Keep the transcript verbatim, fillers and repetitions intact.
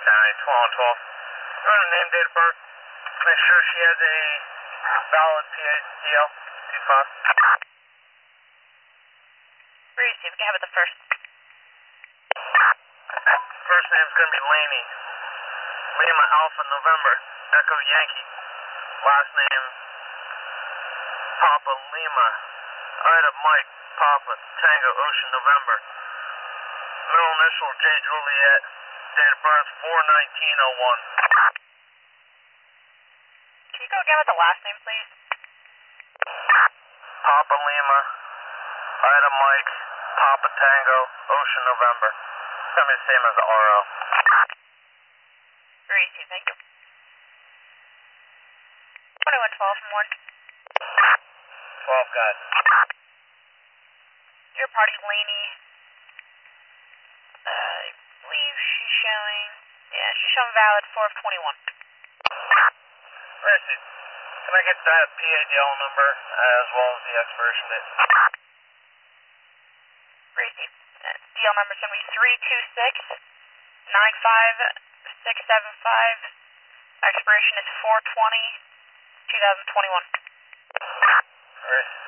County, twelve and twelve. Run a name, date of birth. Make sure she has a valid P A D L. two five. Receive, can I have it the first? First name's gonna be Laney. Lima Alpha November, Echo Yankee. Last name, Papa Lima. Ida Mike, Papa Tango Ocean November. Middle initial J Juliet. Date of birth four nineteen oh one. Can you go again with the last name, please? Papa Lima, Ida Mike, Papa Tango, Ocean November. It's gonna be the same as the R O. Receive, thank you. twenty-one twelve from one. twelve, guys. Your party, Laney. Uh, I believe she's showing, yeah, she's showing valid four of twenty-one. Richard, can I get that P A D L number as well as the expiration date? Receive. Uh, D L number is going to be three two six nine five six seven five. Expiration is four twenty two thousand twenty-one. Right.